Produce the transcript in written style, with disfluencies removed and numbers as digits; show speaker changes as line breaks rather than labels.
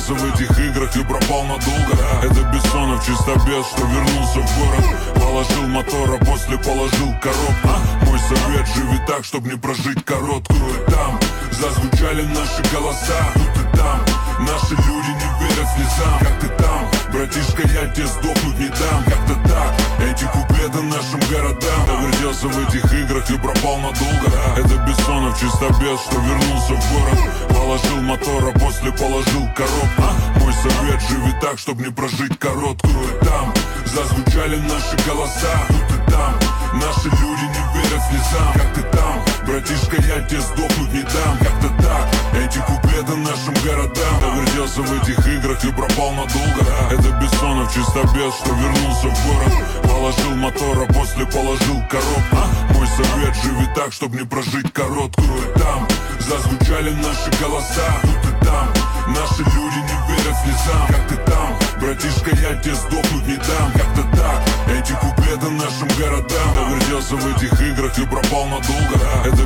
Повертелся в этих играх и пропал надолго. Это Бессонов, чистобес, что вернулся в город. Положил мотор, а после положил коробку. Мой совет: живи так, чтоб не прожить короткую. Там зазвучали наши голоса, тут и там. Наши люди не верят слезам. Как ты там, братишка, я тебе сдохнуть не дам. Как-то так, эти куплеты нашим городам. Повертелся в этих играх и пропал надолго. Это Бессонов, чистобес, что вернулся в город. Положил мотор, а после положил коробку. Мой совет: живи так, чтоб не прожить короткую. Там зазвучали наши голоса, тут и там. Наши люди не верят слезам. Как ты там, братишка, я тебе сдохнуть не дам. Как-то так, эти куплеты нашим городам. Повертелся в этих играх и пропал надолго. Это Бессонов, чистобес, что вернулся в город. Положил мотор, а после положил коробку. Мой совет: живи так, чтоб не прожить короткую. Там зазвучали наши голоса, тут и там. Наши люди не верят слезам. Как ты там, братишка, я тебе сдохнуть не дам. Как-то так, эти куплеты нашим городам. Повертелся в этих играх и пропал надолго. Это